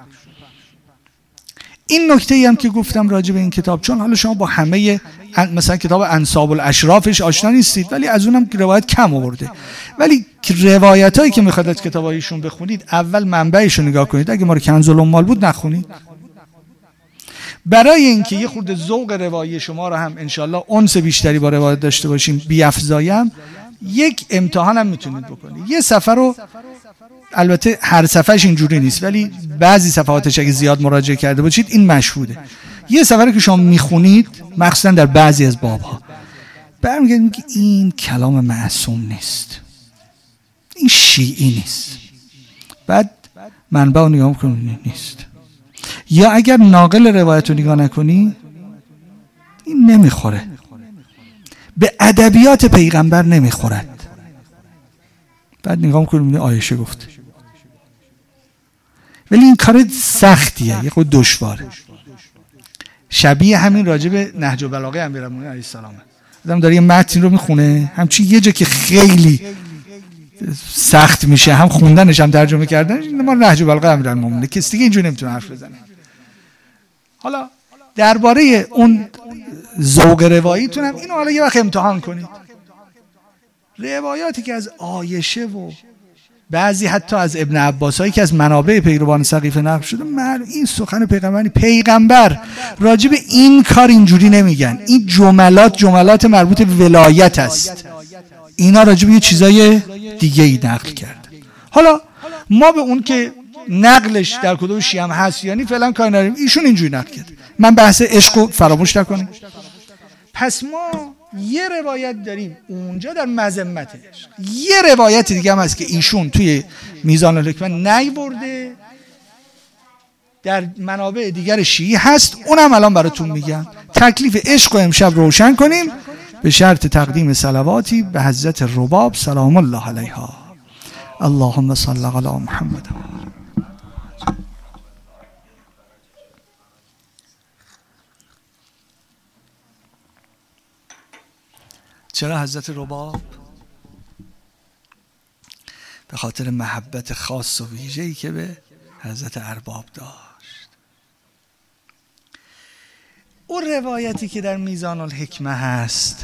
این نکته ای هم که گفتم راجع به این کتاب، چون حالا شما با همه مثلا کتاب انساب الاشرافش آشنا نیستید ولی از اونم روایت کم آورده، ولی روایتایی که میخواد از کتابایشون بخونید اول منبعش رو نگاه کنید. اگه ما رو کنز الاموال بود نخونید، برای اینکه یه خورده ذوق روایی شما رو هم انشالله انس بیشتری با روایت داشته باشیم بیافزایم، یک امتحان هم میتونید بکنید. یه صفحه رو، البته هر صفحهش اینجوری نیست ولی بعضی صفحاتش اگه زیاد مراجعه کرده باشید این مشهوده، یه صفحه رو که شما میخونید مخصوصا در بعضی از بابها برمیگردید که این کلام معصوم نیست، این شیعی نیست، بعد منبع رو نگاه کنی نیست. یا اگر ناقل روایت رو نگاه نکنی این نمیخوره، به ادبیات پیغمبر نمیخورد. بعد نگاه کنی عایشه گفته، ولی این کار سختیه، یه خود دشواره. شبیه همین راجع به نهج البلاغه امیرالمومنین علیه السلام، آدم داره یه متن رو میخونه، همچین یه جا که خیلی سخت میشه، هم خوندنش هم ترجمه کردنش، ما نهج البلاغه امیرالمومنین، کسی دیگه اینجوری نمیتونه حرف بزنه. حالا درباره اون ذوق رواییتون هم اینو حالا یه وقت امتحان کنید. روایاتی که از عایشه و بعضی حتی از ابن عباس هایی که از منابع پیروان سقیفه نقل شده، این سخن پیغمبر راجع به این کار اینجوری نمیگن. این جملات مربوط به ولایت است، اینا راجع به یه چیزای دیگه ای نقل کرد. حالا ما به اون که نقلش در کتب شیعه هم هست یعنی فعلا کار نداریم، ایشون اینجوری نقل کرد. من بحث عشق رو فراموش نکنیم. پس ما یه روایت داریم اونجا در مذمت عشق، یه روایت دیگه هم هست که ایشون توی میزان الحکمه نیورده، در منابع دیگر شیعی هست، اونم الان براتون میگم. تکلیف عشق رو امشب روشن کنیم به شرط تقدیم صلواتی به حضرت رباب سلام الله علیها. اللهم صل علی محمد. چرا حضرت رباب؟ به خاطر محبت خاص و ویژه‌ای که به حضرت ارباب داشت. اون روایتی که در میزان الحکمه هست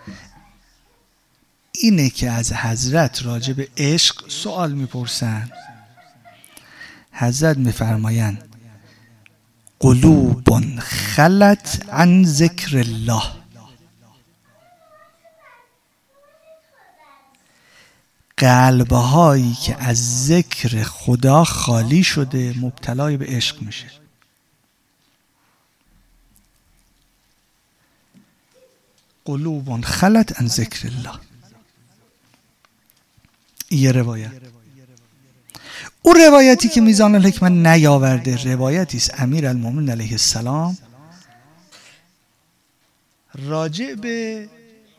اینه که از حضرت راجع به عشق سوال میپرسن. حضرت میفرمایند قلوب خلت عن ذکر الله، قلب‌هایی که از ذکر خدا خالی شده مبتلای به عشق میشه. قلوب خلت عن ذکر الله، یه روایت. اون روایتی که میزان الحکمه نیاورده روایتی است امیرالمومنین علیه السلام راجع به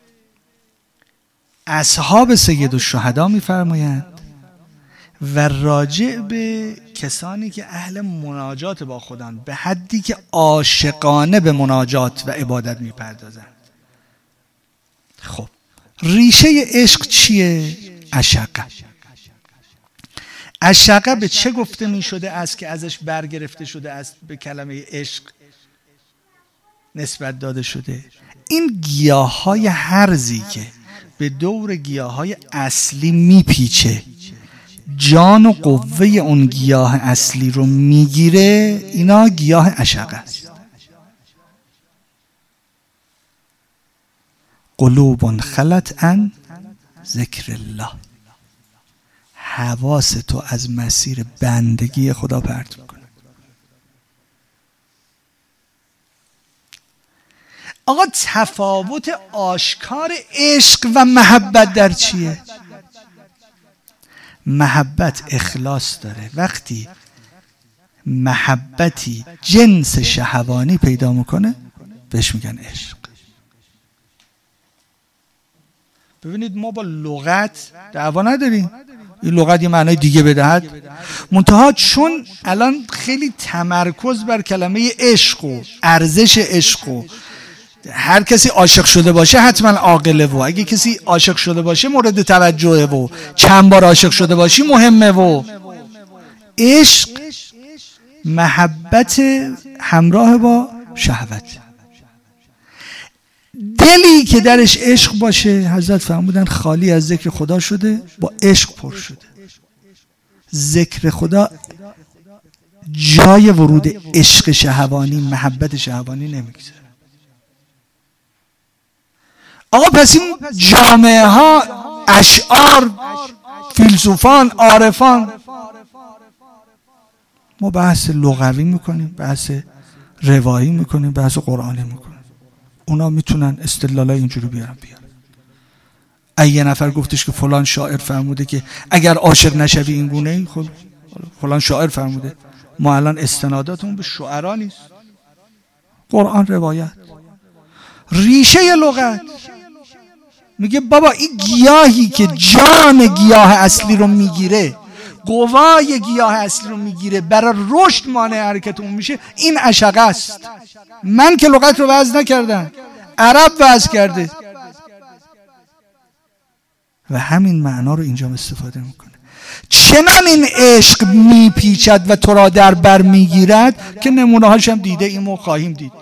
اصحاب سید الشهدا میفرمایند و راجع به کسانی که اهل مناجات با خودن به حدی که عاشقانه به مناجات و عبادت میپردازند. خب ریشه عشق چیه؟ عشقه. عشقه به چه گفته می شده است که ازش برگرفته شده است به کلمه عشق نسبت داده شده؟ این گیاهای هرزی که به دور گیاهای اصلی میپیچه، جان و قوه اون گیاه اصلی رو میگیره، اینا گیاه عشقه است. قلوب خلت عن ذکر الله، حواس تو از مسیر بندگی خدا پرت میکنه. آقا تفاوت آشکار عشق و محبت در چیه؟ محبت اخلاص داره. وقتی محبتی جنس شهوانی پیدا میکنه بهش میگن عشق. ببینید ما با لغت دعوا نداریم، این لغت یه معنای دیگه بدهد، منتها چون الان خیلی تمرکز بر کلمه عشق و ارزش عشق و هر کسی عاشق شده باشه حتما عاقله و اگه کسی عاشق شده باشه مورد توجهه و چند بار عاشق شده باشی مهمه و عشق محبت همراه با شهوت. دلی که درش عشق باشه حضرت فرمودن خالی از ذکر خدا شده، با عشق پر شده. ذکر خدا جای ورود عشق شهوانی محبت شهوانی نمیگذاره. آقا پس این جامعه ها اشعار فیلسوفان عارفان، ما بحث لغوی میکنیم، بحث روایی میکنیم، بحث قرآنی میکنیم. اونا میتونن استدلالای اینجوری بیارن. یه نفر گفتش که فلان شاعر فرموده که اگر عاشق نشوی این گونه، خب فلان شاعر فرموده. ما الان استناداتمون به شعرا نیست، قرآن روایت. ریشه لغت میگه بابا این گیاهی که جان گیاه اصلی رو میگیره، قوای گیاه اصلی رو میگیره، برای رشد مانع حرکت اون میشه، این عشقه است. من که لغت رو وضع نکردم، عرب وضع کرده و همین معنا رو اینجا استفاده میکنه. چنان این عشق میپیچد و تو را در بر میگیرد که نمونه هاش هم دیده ایم و خواهیم دید،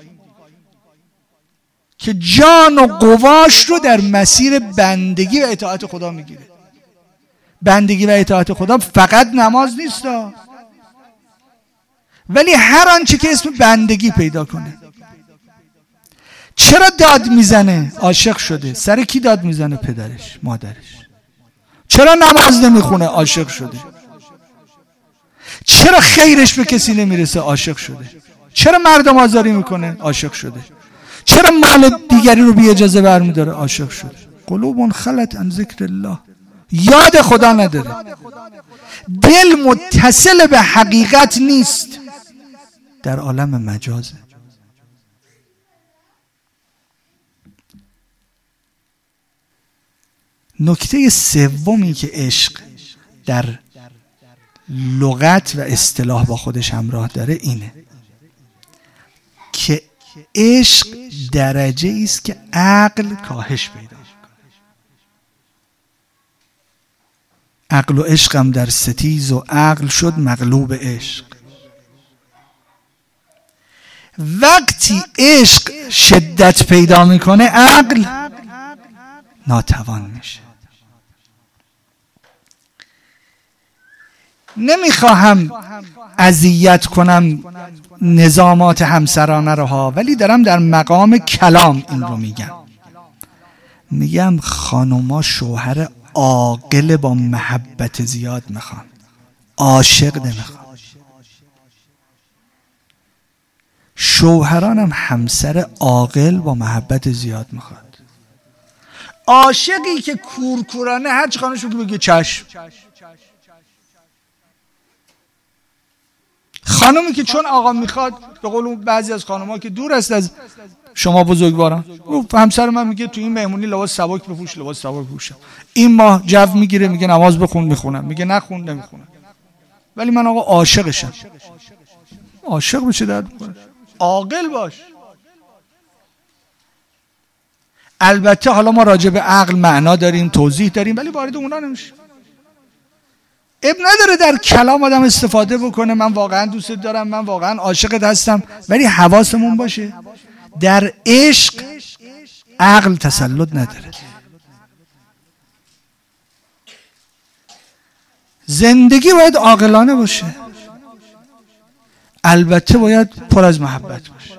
که جان و قواش رو در مسیر بندگی و اطاعت خدا میگیره. بندگی و اطاعت خدا فقط نماز نیست، ولی هر آنچه که اسم بندگی پیدا کنه. چرا داد میزنه؟ عاشق شده. سر کی داد میزنه؟ پدرش، مادرش. چرا نماز نمیخونه؟ عاشق شده. چرا خیرش به کسی نمیرسه؟ عاشق شده. چرا مردم آزاری میکنه؟ عاشق شده. چرا مال دیگری رو بی اجازه برمیداره؟ عاشق شده. قلوب خلت عن ذکر الله، یاد خدا نداره، دل متصل به حقیقت نیست، در عالم مجازه. نکته سومی که عشق در لغت و اصطلاح با خودش همراه داره اینه که عشق درجه ایست که عقل کاهش پیدا میکنه. عقل و عشقم در ستیز و عقل شد مغلوب عشق. وقتی عشق شدت پیدا میکنه عقل ناتوان میشه. نمیخواهم اذیت کنم نظامات همسرانه رو ها، ولی دارم در مقام کلام این رو میگم خانوما شوهر عاقل با محبت زیاد میخوان، عاشق نمیخوان. شوهرانم همسر عاقل با محبت زیاد میخواد. عاشقی که کورکورانه هر چی خانمش بگه چشم. خانمی که چون آقا میخواد، به قول بعضی از خانم‌ها که دور است از شما بزرگواران، همسر من میگه تو این مهمونی لباس سبک بپوش، لباس سبک بپوشم. این ماه جو میگیره میگه نماز بخون، میخونم. میگه نخون، نمیخونم. ولی من آقا عاشقشم. عاشق بشه درد میکنه. عاقل باش. البته حالا ما راجع به عقل معنا داریم، توضیح داریم، ولی وارد اونا نمیشه. اب نداره در کلام آدم استفاده بکنه من واقعا دوست دارم، من واقعا عاشقت هستم، ولی حواسمون باشه در عشق عقل تسلط نداره. زندگی باید عاقلانه باشه، البته باید پر از محبت باشه.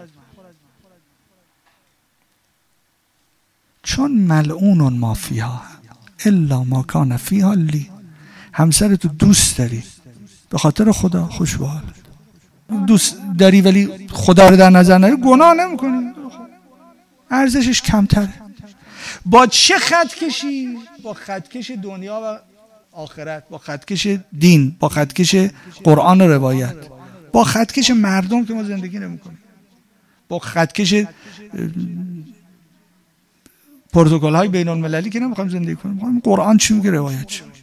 چون ملعون ما فیها الا ما کان فیها لی. همسرتو دوست داری به خاطر خدا، خوش به حالت. دوست داری ولی خدا رو در نظر نگیری، گناه نمی‌کنی، ارزشش کمتره. با چه خطکشی؟ با خطکش دنیا و آخرت، با خطکش دین، با خطکش قرآن و روایت، با خطکش مردم که ما زندگی نمی‌کنیم، با خطکش پروتکل‌های بین‌المللی که نمی‌خوایم زندگی کنیم. می‌خوایم قرآن چی میگه، روایت چی میگه.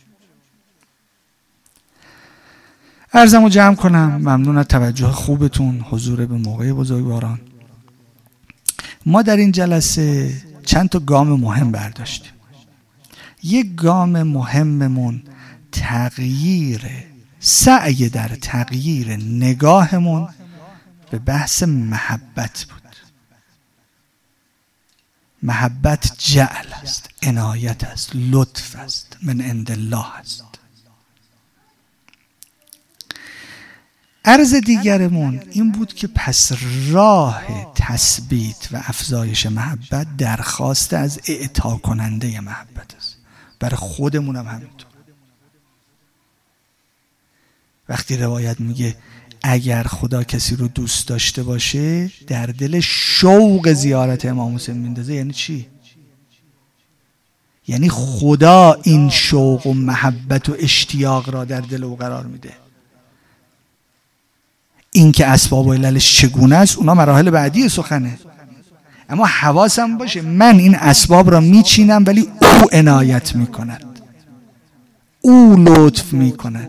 عرضمو جمع کنم. ممنون از توجه خوبتون، حضور به موقع بزرگواران. ما در این جلسه چند تا گام مهم برداشتیم. یک گام مهممون سعی در تغییر نگاهمون به بحث محبت بود. محبت جعل است، عنایت است، لطف است، من عند الله است. عرض دیگرمون این بود که پس راه تثبیت و افزایش محبت درخواست از اعطا کننده محبت است. برای خودمون هم همینطور. وقتی روایت میگه اگر خدا کسی رو دوست داشته باشه در دل شوق زیارت امام حسین میندازه، یعنی چی؟ یعنی خدا این شوق و محبت و اشتیاق را در دل او قرار میده. این که اسباب و عللش چگونه است اونا مراحل بعدی سخنه، اما حواسم باشه من این اسباب را میچینم ولی او عنایت میکند، او لطف میکند.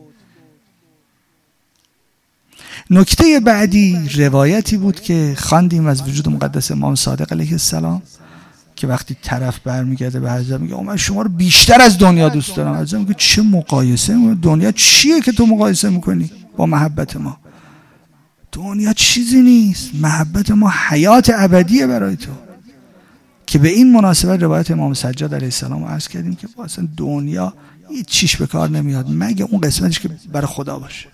نکته بعدی روایتی بود که خواندیم از وجود مقدس امام صادق علیه السلام که وقتی طرف برمیگرده به حضرت میگه من شما رو بیشتر از دنیا دوست دارم. حضرت میگه چه مقایسه؟ دنیا چیه که تو مقایسه میکنی با محبت ما؟ دنیا چیزی نیست، محبت ما حیات ابدیه برای تو. که به این مناسبت روایت امام سجاد علیه السلام عرض کردیم که اصلا دنیا هیچ چیش به کار نمیاد مگه اون قسمتش که برای خدا باشه.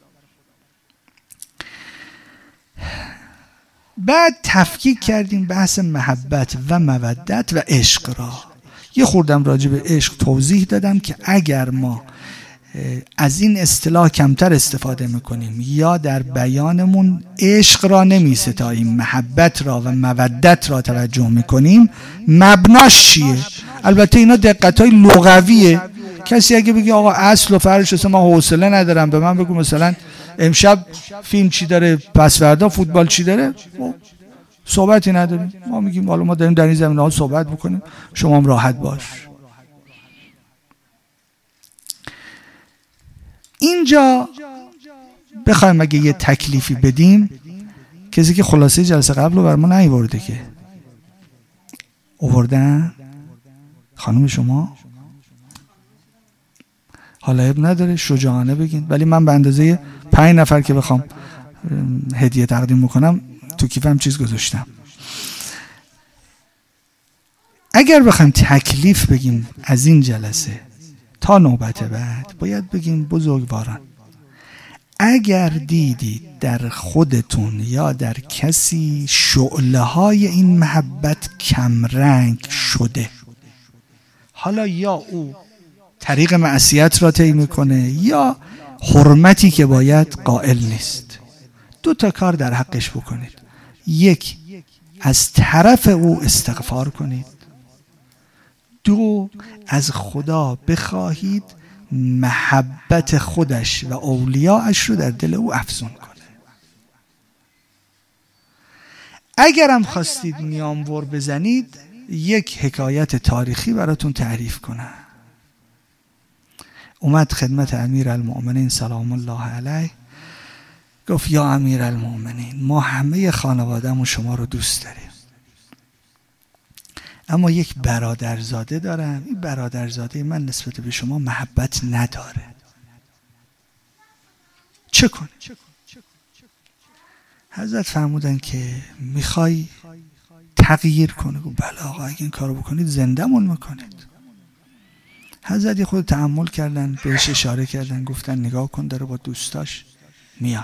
بعد تفکیک کردیم بحث محبت و مودت و عشق را. یه خوردم راجع به عشق توضیح دادم که اگر ما از این اصطلاح کمتر استفاده میکنیم یا در بیانمون عشق را نمیستاییم، محبت را و مودت را توجه میکنیم، مبناش چیه؟ البته اینا دقت‌های لغویه. کسی اگه بگه آقا اصل و فرعش اصلا من حوصله ندارم، به من بگو مثلا امشب فیلم چی داره، پس فردا فوتبال چی داره، صحبتی نداریم. ما میگیم حالا ما داریم در این زمینه‌ها صحبت بکنیم، شما هم راحت باش. اینجا بخوایم اگه یه تکلیفی بدیم، کسی که خلاصه جلسه قبل رو بر ما نیاورده که آوردن خانم شما، حالا عیب نداره شجاعانه بگین، ولی من به اندازه 5 نفر که بخوام هدیه تقدیم بکنم تو کیفم چیز گذاشتم. اگر بخوایم تکلیف بگیم از این جلسه تا نوبت بعد، باید بگیم بزرگواران اگر دیدید در خودتون یا در کسی شعله های این محبت کمرنگ شده، حالا یا او طریق معصیت را طی میکنه یا حرمتی که باید قائل نیست، 2 تا کار در حقش بکنید. 1 از طرف او استغفار کنید، 2 از خدا بخواهید محبت خودش و اولیاءش رو در دل او افزون کنه. اگرم خواستید نیامور بزنید، 1 حکایت تاریخی براتون تعریف کنم. اومد خدمت امیرالمؤمنین سلام الله علیه، گفت یا امیرالمؤمنین ما همه خانواده‌مون شما رو دوست داریم، اما 1 برادرزاده دارم، این برادرزاده من نسبت به شما محبت نداره، چه کنی؟ حضرت فرمودن که میخوای تغییر کنه؟ گفت بله آقا اگه این کارو بکنید زنده‌مون میکنید. حضرت خود تأمل کردن، بهش اشاره کردن، گفتن نگاه کن داره با دوستاش میاد.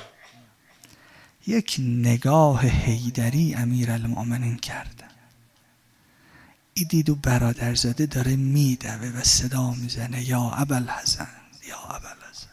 1 نگاه حیدری امیرالمؤمنین کردن، دید و برادرزاده داره میدوه و صدا میزنه یا ابوالحسن یا ابوالحسن.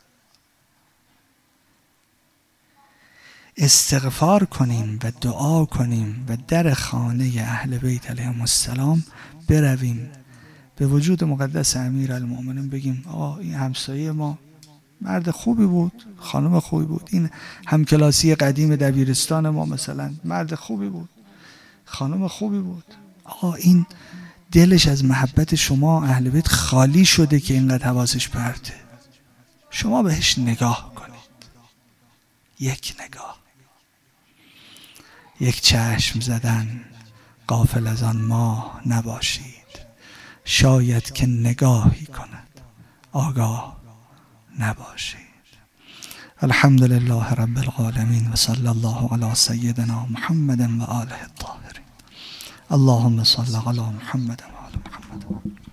استغفار کنیم و دعا کنیم و در خانه اهل بیت علیهم السلام برویم، به وجود مقدس امیرالمؤمنین بگیم آقا این همسایه ما مرد خوبی بود، خانم خوبی بود، این همکلاسی قدیم دبیرستان ما مثلا مرد خوبی بود، خانم خوبی بود، آقا این دلش از محبت شما اهل بیت خالی شده که اینقدر حواسش پرته، شما بهش نگاه کنید. 1 نگاه، 1 چشم زدن، غافل از آن ماه نباشید، شاید که نگاهی کند آگاه نباشید. الحمدلله رب العالمین و صلی الله علی سیدنا محمد و آله الطاهرین. اللهم صل علی محمد و آل محمد.